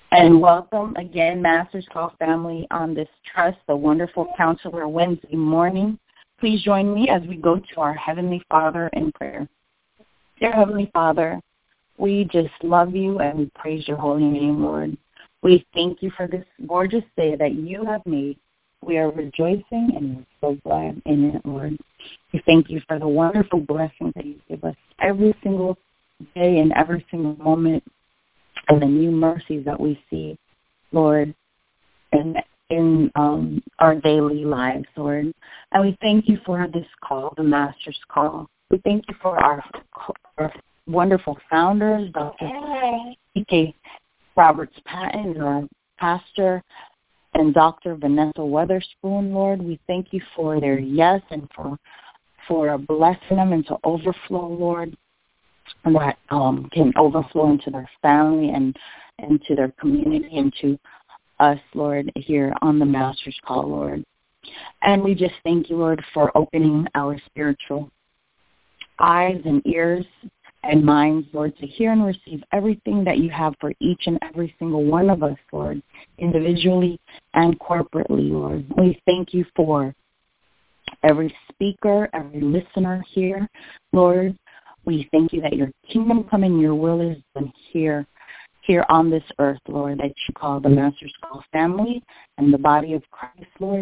And welcome again, Masters Call family, on this Trust the Wonderful Counselor Wednesday morning. Please join me as we go to our Heavenly Father in prayer. Dear Heavenly Father, we just love you and we praise your holy name, Lord. We thank you for this gorgeous day that you have made. We are rejoicing and we're so glad in it, Lord. We thank you for the wonderful blessings that you give us every single day and every single moment, and the new mercies that we see, Lord, in our daily lives, Lord. And we thank you for this call, the Master's Call. We thank you for our wonderful founders, Dr. P.K. Roberts-Patton, our pastor, and Dr. Vanessa Weatherspoon, Lord. We thank you for their yes and for blessing them into overflow, Lord, and that can overflow into their family and into their community and to us, Lord, here on the Master's Call, Lord. And we just thank you, Lord, for opening our spiritual eyes and ears and minds, Lord, to hear and receive everything that you have for each and every single one of us, Lord, individually and corporately, Lord. We thank you for every speaker, every listener here, Lord. We thank you that your kingdom come and your will is done here on this earth, Lord, that you call the Master's Call family and the body of Christ, Lord,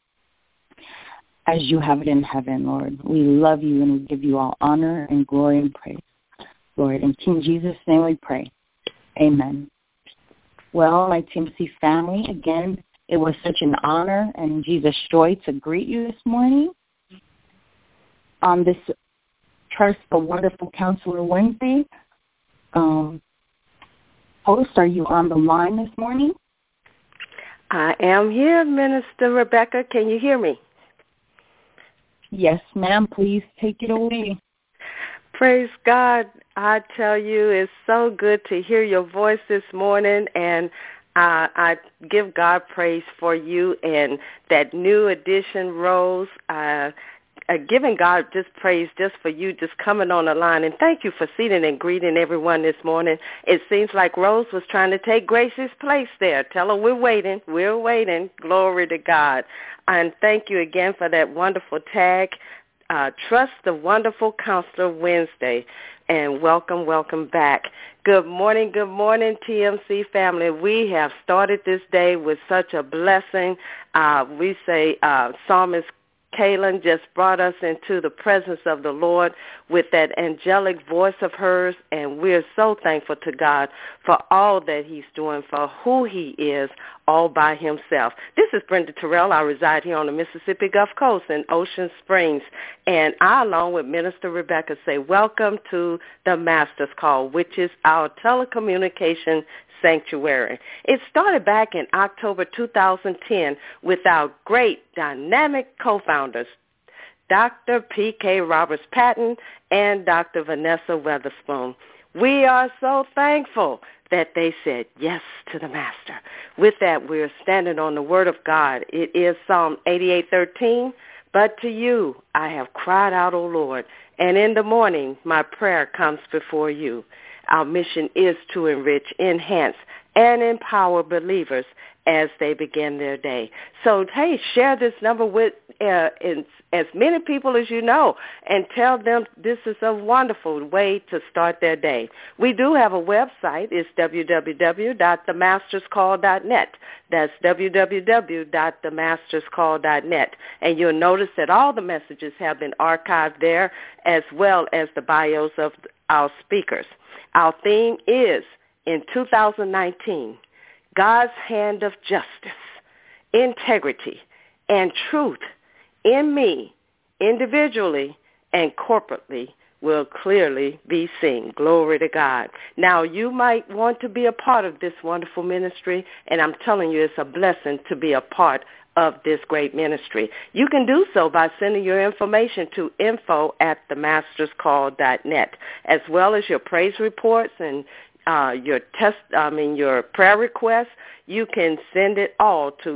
as you have it in heaven, Lord. We love you and we give you all honor and glory and praise, Lord. In King Jesus' name we pray. Amen. Well, my TMC family, again, it was such an honor and Jesus' joy to greet you this morning on this Trust the Wonderful Counselor Wednesday. Host, are you on the line this morning? I am here, Minister Rebecca. Can you hear me? Yes, ma'am. Please take it away. Praise God. I tell you, it's so good to hear your voice this morning, and I give God praise for you and that new addition, Rose. Giving God just praise just for you just coming on the line. And thank you for seating and greeting everyone this morning. It seems like Rose was trying to take Grace's place there. Tell her we're waiting. We're waiting. Glory to God. And thank you again for that wonderful tag. Trust the Wonderful Counselor Wednesday. And welcome back. Good morning, TMC family. We have started this day with such a blessing. We say Psalmist Kaylin just brought us into the presence of the Lord with that angelic voice of hers, and we're so thankful to God for all that he's doing, for who he is all by himself. This is Brenda Terrell. I reside here on the Mississippi Gulf Coast in Ocean Springs, and I, along with Minister Rebecca, say welcome to the Master's Call, which is our telecommunication sanctuary. It started back in October 2010 with our great dynamic co-founders, Dr. P.K. Roberts-Patton and Dr. Vanessa Weatherspoon. We are so thankful that they said yes to the Master. With that, we're standing on the Word of God. It is Psalm 88:13. But to you I have cried out, O Lord, and in the morning my prayer comes before you. Our mission is to enrich, enhance, and empower believers as they begin their day. So, hey, share this number with as many people as you know and tell them this is a wonderful way to start their day. We do have a website. It's www.themasterscall.net. That's www.themasterscall.net. And you'll notice that all the messages have been archived there as well as the bios of our speakers. Our theme is, in 2019, God's hand of justice, integrity, and truth in me, individually and corporately, will clearly be seen. Glory to God. Now, you might want to be a part of this wonderful ministry, and I'm telling you, it's a blessing to be a part of this great ministry. You can do so by sending your information to info@themasterscall.net, as well as your praise reports and your prayer requests. You can send it all to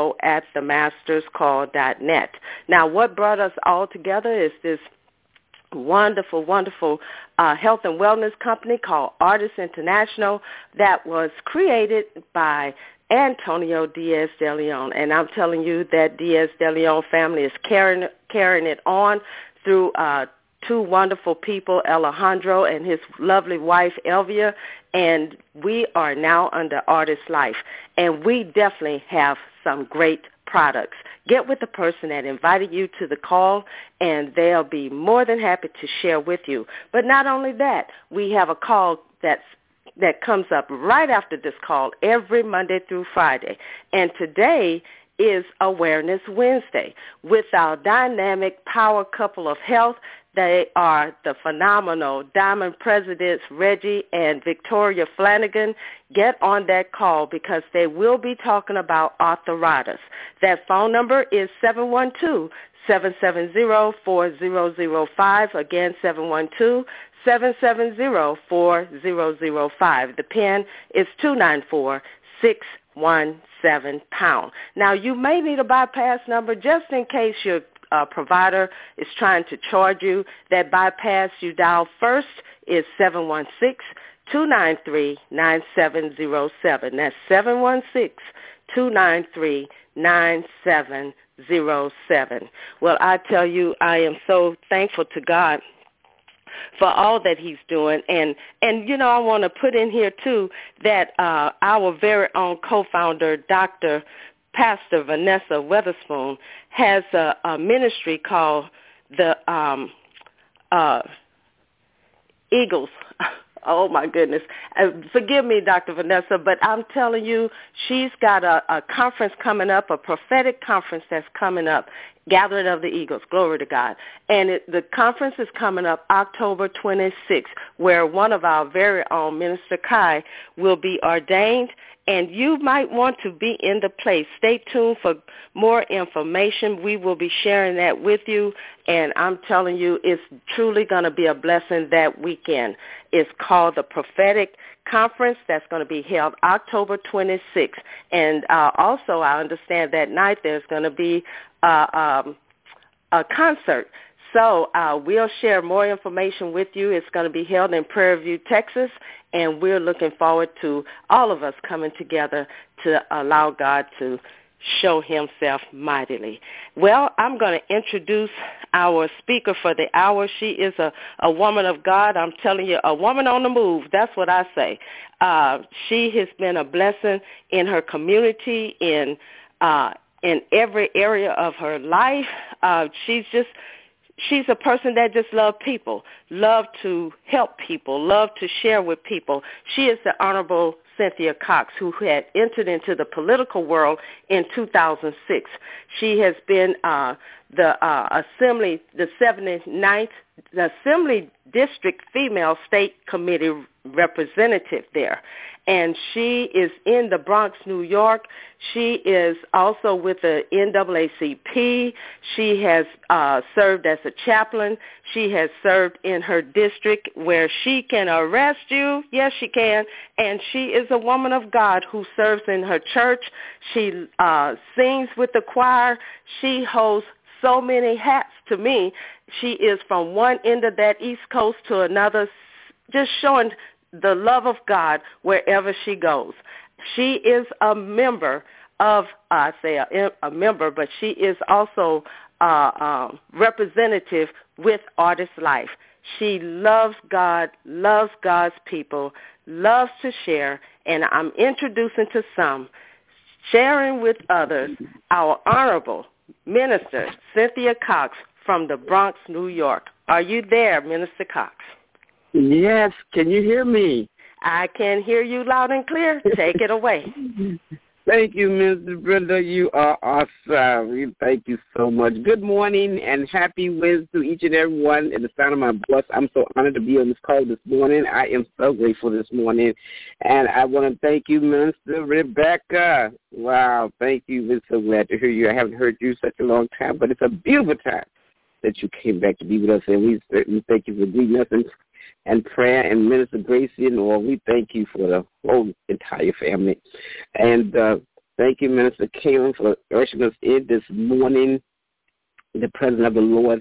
info@themasterscall.net. Now, what brought us all together is this wonderful, wonderful health and wellness company called Artists International that was created by Antonio Diaz de Leon. And I'm telling you that Diaz de Leon family is carrying it on through two wonderful people, Alejandro and his lovely wife, Elvia, and we are now under Artist Life. And we definitely have some great products. Get with the person that invited you to the call, and they'll be more than happy to share with you. But not only that, we have a call that comes up right after this call every Monday through Friday. And today is Awareness Wednesday with our dynamic power couple of health. They are the phenomenal Diamond Presidents Reggie and Victoria Flanagan. Get on that call because they will be talking about arthritis. That phone number is 712-770-4005. Again, 712-770-4005. The PIN is 294-617#. Now, you may need a bypass number just in case your provider is trying to charge you. That bypass you dial first is 716-293-9707. That's 716-293-9707. Well, I tell you, I am so thankful to God for all that he's doing. And you know, I want to put in here, too, that our very own co-founder, Pastor Vanessa Weatherspoon, has a ministry called the Eagles. Oh, my goodness. Forgive me, Dr. Vanessa, but I'm telling you, she's got a conference coming up, a prophetic conference that's coming up, Gathering of the Eagles, glory to God. And the conference is coming up October 26th, where one of our very own, Minister Kai, will be ordained. And you might want to be in the place. Stay tuned for more information. We will be sharing that with you. And I'm telling you, it's truly going to be a blessing that weekend. It's called the Prophetic Conference that's going to be held October 26th. And also, I understand that night there's going to be a concert. So we'll share more information with you. It's going to be held in Prairie View, Texas, and we're looking forward to all of us coming together to allow God to show himself mightily. Well, I'm going to introduce our speaker for the hour. She is a woman of God. I'm telling you, a woman on the move. That's what I say. She has been a blessing in her community, in every area of her life. She's a person that just loves people, love to help people, love to share with people. She is the Honorable Cynthia Cox, who had entered into the political world in 2006. She has been the 79th, the Assembly District Female State Committee representative there. And she is in the Bronx, New York. She is also with the NAACP. She has served as a chaplain. She has served in her district where she can arrest you. Yes, she can. And she is a woman of God who serves in her church. She sings with the choir. She holds so many hats to me. She is from one end of that East Coast to another, just showing the love of God wherever she goes. She is a member of, I say a member, but she is also representative with Artist Life. She loves God, loves God's people, loves to share, and I'm introducing to some, sharing with others, our Honorable Minister Cynthia Cox from the Bronx, New York. Are you there, Minister Cox? Yes. Can you hear me? I can hear you loud and clear. Take it away. Thank you, Ms. Brenda. You are awesome. Thank you so much. Good morning and happy Wednesday to each and every one in the sound of my voice. I'm so honored to be on this call this morning. I am so grateful this morning. And I want to thank you, Minister Rebecca. Wow, thank you. We're so glad to hear you. I haven't heard you such a long time, but it's a beautiful time that you came back to be with us. And we certainly thank you for leading us and prayer, and Minister Gracie and all. We thank you for the whole entire family. And thank you, Minister Kaylin, for ushering us in this morning, the presence of the Lord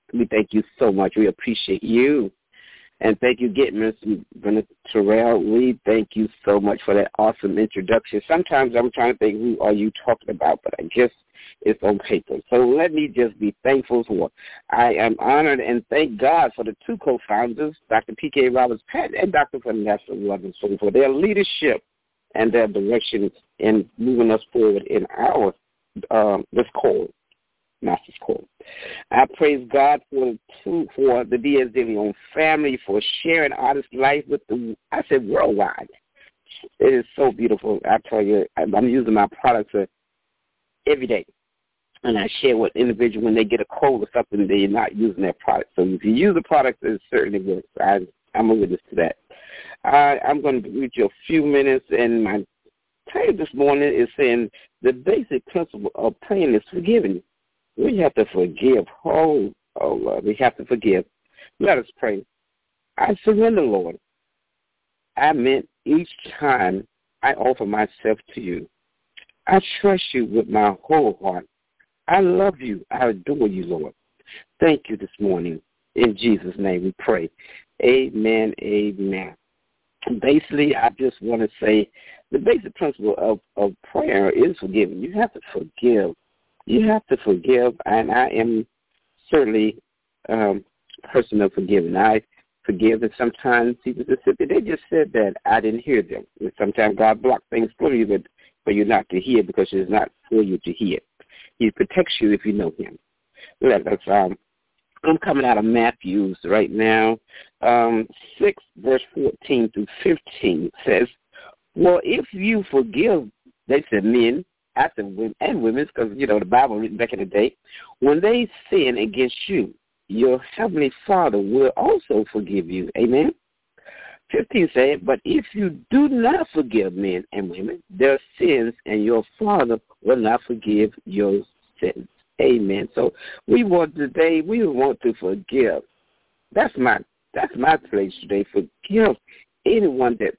We thank you so much. We appreciate you. And thank you again, Mr. Terrell. We thank you so much for that awesome introduction. Sometimes I'm trying to think, who are you talking about? But I guess it's on paper. So let me just be thankful for. I am honored and thank God for the two co-founders, Dr. P.K. Roberts-Patton and Dr. Vanessa Robinson, for their leadership and their direction in moving us forward in our this call, Master's Call. I praise God for the Diaz de Leon family for sharing Artist Life with worldwide. It is so beautiful. I tell you, I'm using my products every day. And I share with individuals when they get a cold or something, they're not using their product. So if you use the product, it certainly works. I'm a witness to that. I'm going to read you a few minutes, and my title this morning is saying the basic principle of praying is forgiving. We have to forgive. Oh, Lord, we have to forgive. Let us pray. I surrender, Lord. I meant each time I offer myself to you. I trust you with my whole heart. I love you. I adore you, Lord. Thank you this morning. In Jesus' name we pray. Amen, amen. Basically, I just want to say the basic principle of prayer is forgiving. You have to forgive. You have to forgive, and I am certainly a person of forgiving. I forgive, and sometimes people just sit there. They just said that I didn't hear them. And sometimes God blocks things for you, but for you not to hear because it's not for you to hear. He protects you if you know him. I'm coming out of Matthew right now. 6, verse 14 through 15 says, well, if you forgive, they said men, I said women and women, because, the Bible written back in the day, when they sin against you, your heavenly Father will also forgive you. Amen? 15 said, but if you do not forgive men and women their sins, and your Father will not forgive your sins. Amen. So we want to forgive. That's my place today. Forgive anyone that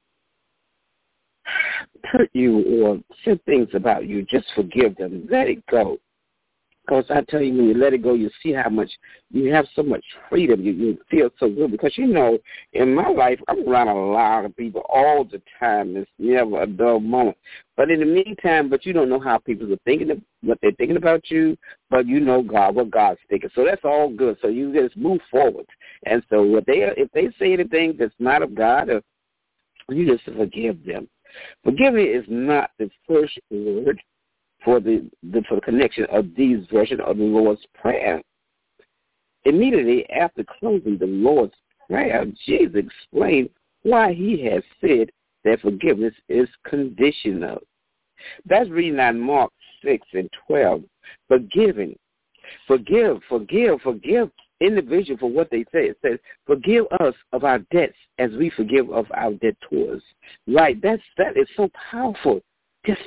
hurt you or said things about you. Just forgive them. Let it go. Because I tell you, when you let it go, you see how much you have so much freedom. You feel so good. Because, in my life, I'm around a lot of people all the time. It's never a dull moment. But in the meantime, you don't know how people are thinking, what they're thinking about you, but you know God, what God's thinking. So that's all good. So you just move forward. And so if they say anything that's not of God, you just forgive them. Forgiving is not the first word for the connection of these versions of the Lord's Prayer. Immediately after closing the Lord's Prayer, Jesus explained why he has said that forgiveness is conditional. That's reading on Mark 6 and 12. Forgiving. Forgive individual for what they say. It says, forgive us of our debts as we forgive of our debtors. Right, that is so powerful. Just,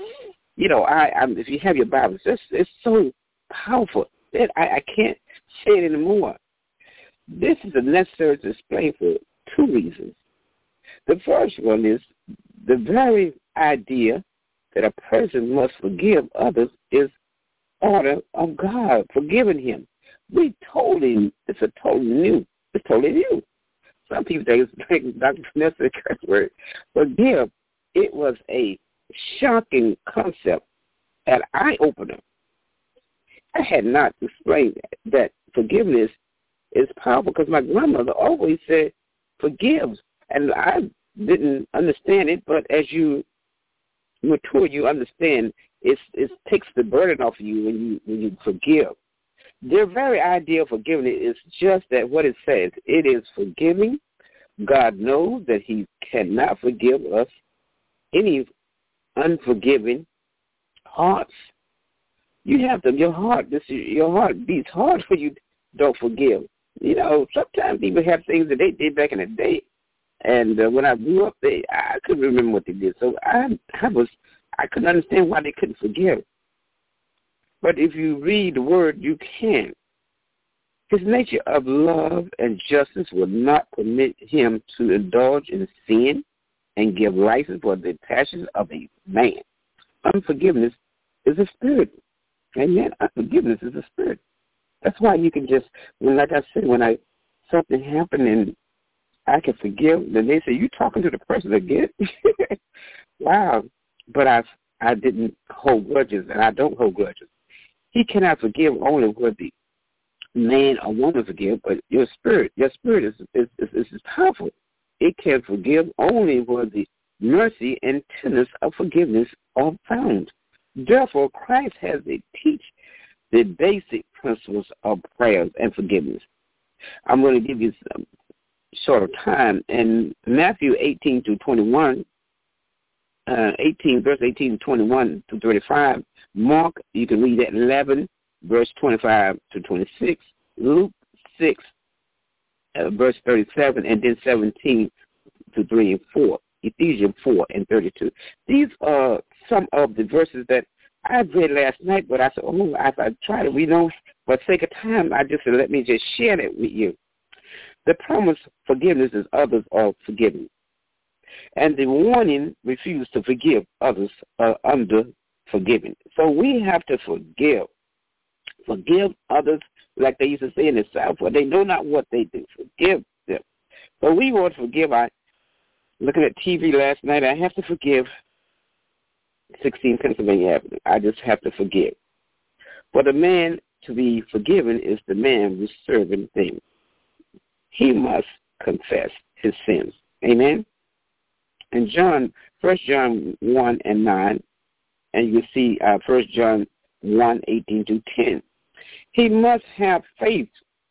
if you have your Bible, it's so powerful that I can't say it anymore. This is necessary to explain for two reasons. The first one is the very idea that a person must forgive others is order of God, forgiving him. We told him it's totally new. Some people think Dr. Vanessa curse word. Forgive. It was a shocking concept, an eye-opener. I had not explained that forgiveness is powerful because my grandmother always said forgive, and I didn't understand it, but as you mature, you understand it takes the burden off of you when you forgive. Their very idea of forgiveness is just that what it says. It is forgiving. God knows that he cannot forgive us any unforgiving hearts. You have to, your heart beats hard when you don't forgive. Sometimes people have things that they did back in the day, and when I grew up, I couldn't remember what they did. So I couldn't understand why they couldn't forgive. But if you read the word, you can. His nature of love and justice will not permit him to indulge in sin and give license for the passions of a man. Unforgiveness is a spirit. Amen. Unforgiveness is a spirit. That's why you can just, like I said, when something happened and I can forgive, then they say, you talking to the person again? Wow. But I didn't hold grudges, and I don't hold grudges. He cannot forgive only what the man or woman forgive, but your spirit is powerful. It can forgive only where the mercy and tenderness of forgiveness are found. Therefore, Christ has to teach the basic principles of prayers and forgiveness. I'm going to give you some short of time. In Matthew 18 to 21, 18, verse 18 to 21 to 35, Mark, you can read that 11, verse 25 to 26, Luke 6, verse 37, and then 17 to 3 and 4, Ephesians 4 and 32. These are some of the verses that I read last night, but I said, as I try to read them, for the sake of time, I just said, let me just share that with you. The promise forgiveness is others are forgiven. And the warning, refuse to forgive others are under forgiven. So we have to forgive. Forgive others, like they used to say in the South, for they know not what they do. Forgive them. So we want to forgive. Looking at TV last night, I have to forgive 16 Pennsylvania Avenue. I just have to forgive. For the man to be forgiven is the man who's serving them. He must confess his sins. Amen? And 1 John 1 and 9, and you see 1 John 1, 18 to 10. He must have faith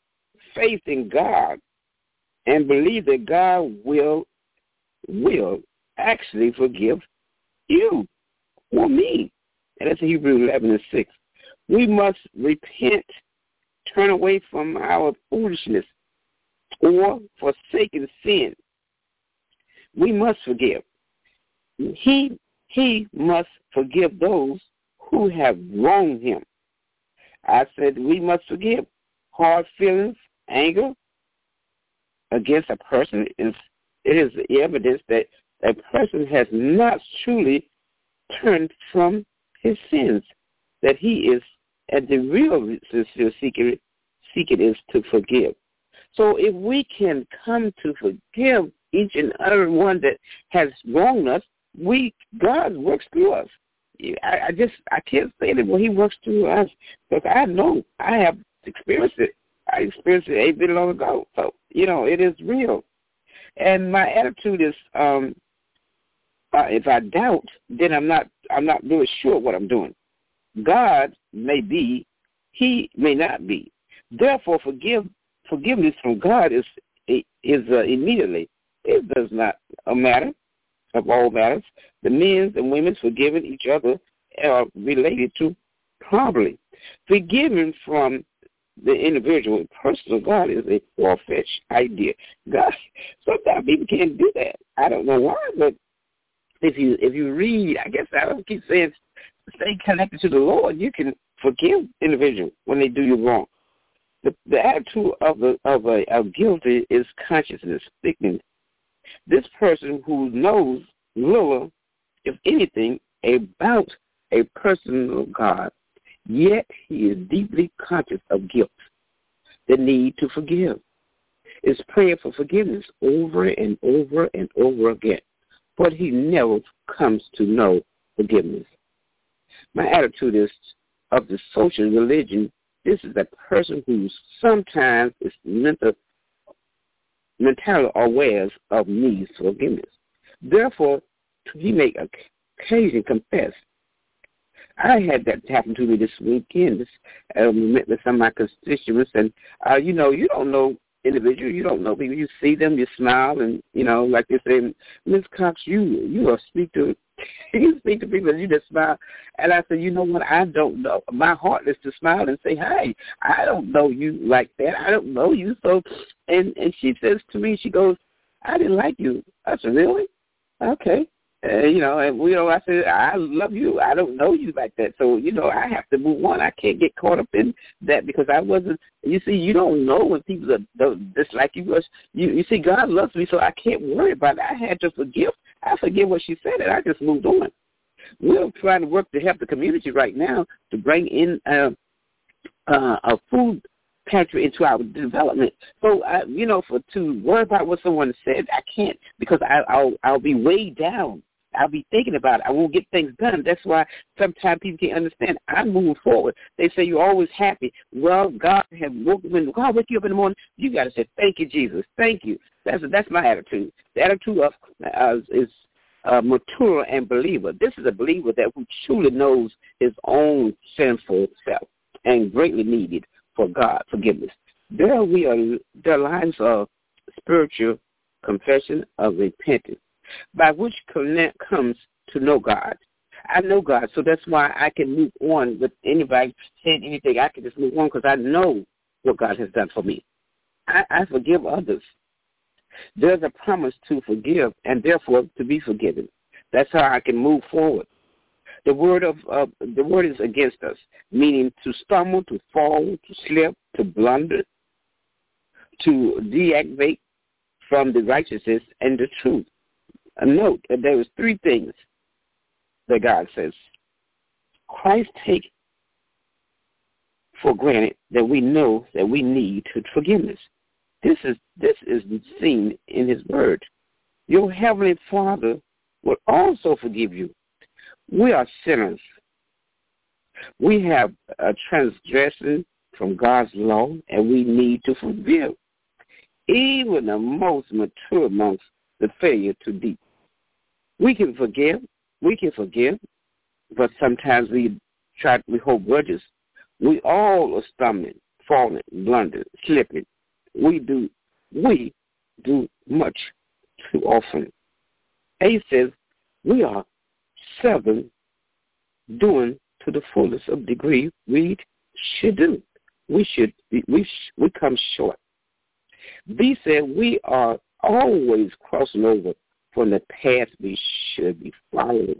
in God, and believe that God will actually forgive you or me. And that's Hebrews 11 and 6. We must repent, turn away from our foolishness or forsaken sin. We must forgive. He must forgive those who have wronged him. I said we must forgive. Hard feelings, anger against a person it is evidence that a person has not truly turned from his sins, that he is, and the real sincere secret is to forgive. So if we can come to forgive each and every one that has wronged us, God works through us. I can't say that, well, he works through us, because I know I have experienced it. I experienced it a bit long ago. So, it is real. And my attitude is, if I doubt, then I'm not really sure what I'm doing. God may be, he may not be. Therefore, forgiveness from God is immediately. It does not matter of all matters. The men and women forgiving each other are related to properly. Forgiving from the individual personal God is a far-fetched idea. God, sometimes people can't do that. I don't know why, but if you read, I guess I don't keep saying stay connected to the Lord, you can forgive individuals when they do you wrong. The attitude of guilty is consciousness thickening. This person who knows little, if anything, about a personal God, yet he is deeply conscious of guilt, the need to forgive, is praying for forgiveness over and over and over again, but he never comes to know forgiveness. My attitude is of the social religion. This is a person who sometimes is mentally aware of needs for forgiveness. Therefore, he may occasionally confess. I had that happen to me this weekend. Met with some of my constituents, and you don't know individuals, you don't know people. You see them, you smile, and like they say, Ms. Cox, you speak to. You speak to people and you just smile. And I said, you know what, I don't know. My heart is to smile and say, hey, I don't know you like that. I don't know you. So, and she says to me, she goes, I didn't like you. I said, really? Okay. And I said, I love you. I don't know you like that. So, I have to move on. I can't get caught up in that because I wasn't, you see, you don't know when people don't dislike you. You see, God loves me, so I can't worry about it. I had to forgive. I forget what she said, and I just moved on. We're trying to work to help the community right now to bring in a food penetrate into our development. So, to worry about what someone said, I can't, because I'll be weighed down. I'll be thinking about it. I won't get things done. That's why sometimes people can't understand. I'm moving forward. They say you're always happy. Well, God when God wake you up in the morning, you got to say, thank you, Jesus. Thank you. That's my attitude. The attitude of is mature and believer. This is a believer that who truly knows his own sinful self and greatly needed for God forgiveness. There are lines of spiritual confession of repentance, by which comes to know God. I know God, so that's why I can move on with anybody saying anything. I can just move on because I know what God has done for me. I forgive others. There's a promise to forgive and therefore to be forgiven. That's how I can move forward. The word is against us, meaning to stumble, to fall, to slip, to blunder, to deactivate from the righteousness and the truth. Note that there is three things that God says. Christ take for granted that we know that we need forgiveness. This is seen in His Word. Your Heavenly Father will also forgive you. We are sinners. We have a transgression from God's law, and we need to forgive. Even the most mature amongst the failure to deep. We can forgive, but sometimes we hold grudges. We all are stumbling, falling, blundering, slipping. We do much too often. A says we are seldom doing to the fullest of degree we should do. We come short. B said we are always crossing over from the path we should be following.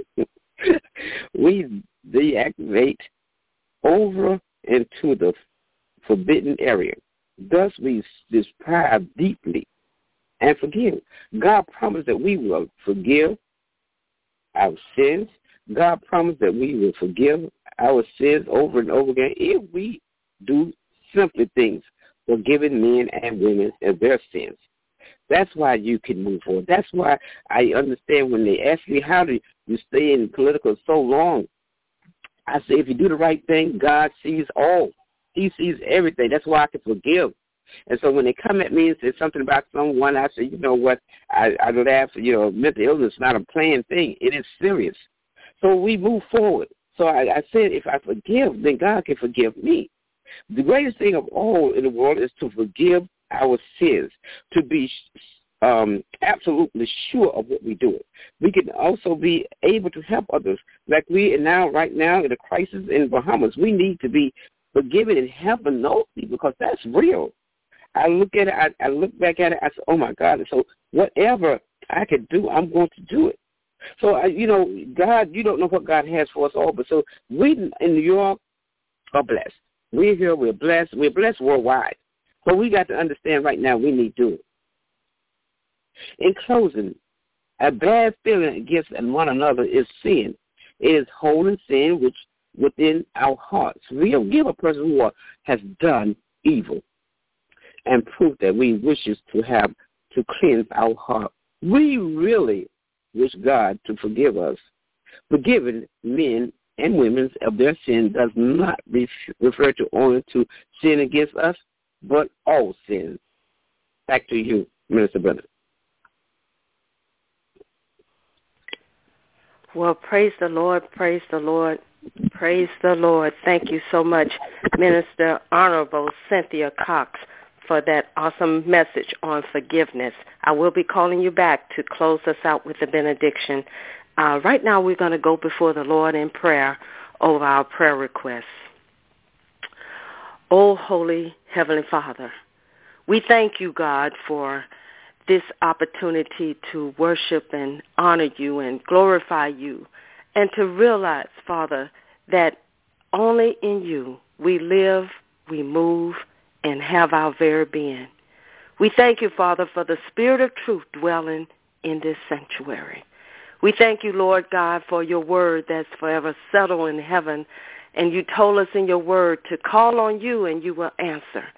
We deactivate over into the forbidden area. Thus we deprive deeply and forgive. God promised that we will forgive our sins. God promised that we will forgive our sins over and over again if we do simple things, forgiving men and women of their sins. That's why you can move forward. That's why I understand when they ask me, how do you stay in political so long? I say, if you do the right thing, God sees all. He sees everything. That's why I can forgive. And so when they come at me and say something about someone, I say, you know what, I laugh. Mental illness is not a playing thing. It is serious. So we move forward. So I said, if I forgive, then God can forgive me. The greatest thing of all in the world is to forgive our sins, to be absolutely sure of what we do. We can also be able to help others. Like right now in a crisis in Bahamas, we need to be forgiving and helping those people because that's real. I look at it, I look back at it, I say, oh my God, and so whatever I can do, I'm going to do it. So, God, you don't know what God has for us all, but so we in New York are blessed. We're here, we're blessed worldwide. But we got to understand right now we need to do it. In closing, a bad feeling against one another is sin. It is holding sin which within our hearts. We don't give a person who has done evil and proof that we wishes to have to cleanse our heart. We really wish God to forgive us. Forgiving men and women of their sin does not refer to only to sin against us, but all sins. Back to you, Minister Brother. Well, praise the Lord, praise the Lord, praise the Lord. Thank you so much, Minister Honorable Cynthia Cox, for that awesome message on forgiveness. I will be calling you back to close us out with the benediction. Right now we're going to go before the Lord in prayer over our prayer requests. Oh, Holy Heavenly Father, we thank you, God, for this opportunity to worship and honor you and glorify you and to realize, Father, that only in you we live, we move, and have our very being. We thank you, Father, for the Spirit of truth dwelling in this sanctuary. We thank you, Lord God, for your word that's forever settled in heaven. And you told us in your word to call on you and you will answer,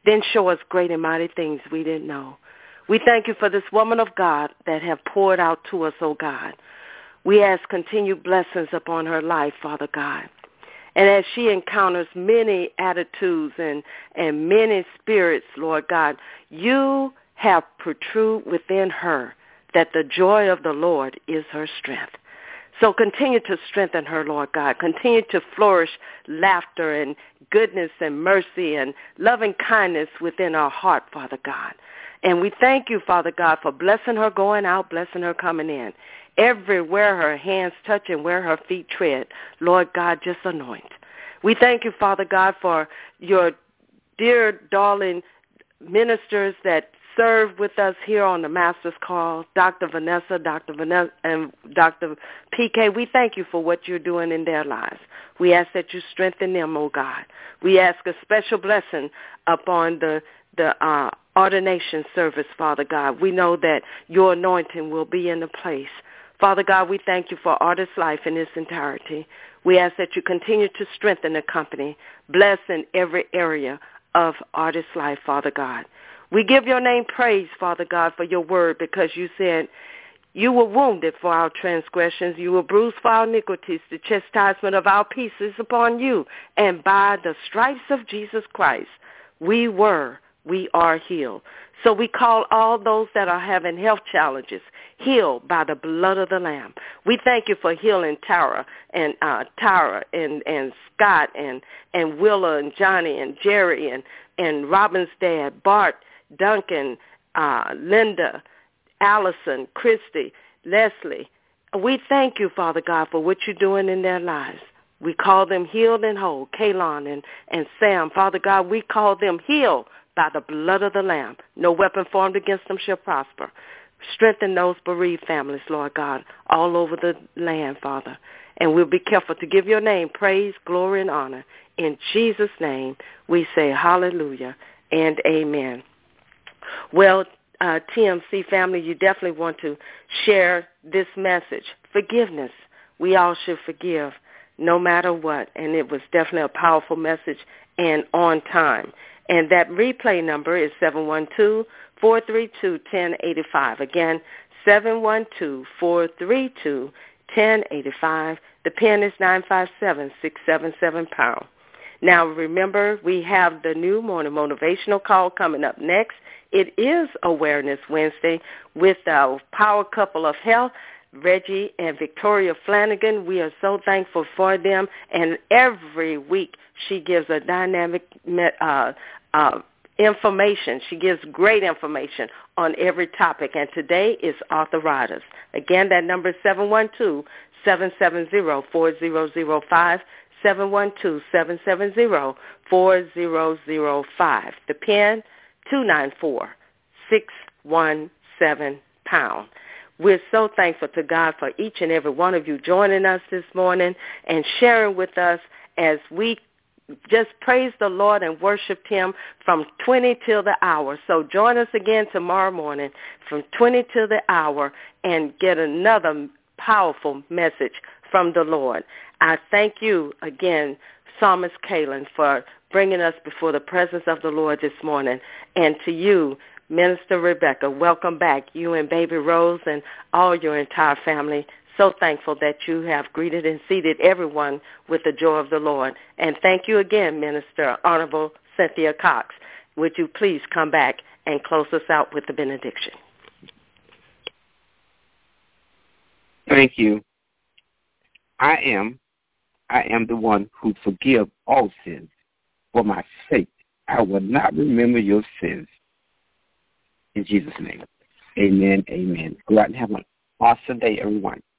then show us great and mighty things we didn't know. We thank you for this woman of God that have poured out to us, oh God. We ask continued blessings upon her life, Father God. And as she encounters many attitudes and many spirits, Lord God, you have protrude within her that the joy of the Lord is her strength. So continue to strengthen her, Lord God. Continue to flourish laughter and goodness and mercy and loving kindness within her heart, Father God. And we thank you, Father God, for blessing her going out, blessing her coming in. Everywhere her hands touch and where her feet tread, Lord God, just anoint. We thank you, Father God, for your dear, darling ministers that serve with us here on the Master's Call, Dr. Vanessa, and Dr. PK. We thank you for what you're doing in their lives. We ask that you strengthen them, oh God. We ask a special blessing upon the ordination service, Father God. We know that your anointing will be in the place. Father God, we thank you for Artist Life in its entirety. We ask that you continue to strengthen the company, bless in every area of Artist Life, Father God. We give your name praise, Father God, for your word, because you said you were wounded for our transgressions, you were bruised for our iniquities, the chastisement of our peace is upon you, and by the stripes of Jesus Christ, we are healed. So we call all those that are having health challenges healed by the blood of the Lamb. We thank you for healing Tara and Scott and Willa and Johnny and Jerry and Robin's dad, Bart, Duncan, Linda, Allison, Christy, Leslie. We thank you, Father God, for what you're doing in their lives. We call them healed and whole, Kalon and Sam. Father God, we call them healed by the blood of the Lamb. No weapon formed against them shall prosper. Strengthen those bereaved families, Lord God, all over the land, Father. And we'll be careful to give your name praise, glory, and honor. In Jesus' name, we say hallelujah and amen. Well, TMC family, you definitely want to share this message. Forgiveness. We all should forgive no matter what. And it was definitely a powerful message and on time. And that replay number is 712-432-1085. Again, 712-432-1085. The pin is 957-677#. Now, remember, we have the new morning motivational call coming up next. It is Awareness Wednesday with our power couple of health, Reggie and Victoria Flanagan. We are so thankful for them. And every week she gives a dynamic information. She gives great information on every topic. And today is arthritis. Again, that number is 712-770-4005. 712-770-4005. The pin, 294-617#. We're so thankful to God for each and every one of you joining us this morning and sharing with us as we just praise the Lord and worship him from 20 till the hour. So join us again tomorrow morning from 20 till the hour and get another powerful message from the Lord. I thank you again, Psalmist Kaylin, for bringing us before the presence of the Lord this morning. And to you, Minister Rebecca, welcome back, you and baby Rose and all your entire family. So thankful that you have greeted and seated everyone with the joy of the Lord. And thank you again, Minister Honorable Cynthia Cox. Would you please come back and close us out with the benediction? Thank you. I am the one who forgives all sins. For my sake, I will not remember your sins. In Jesus' name, amen, amen. Go out and have an awesome day, everyone.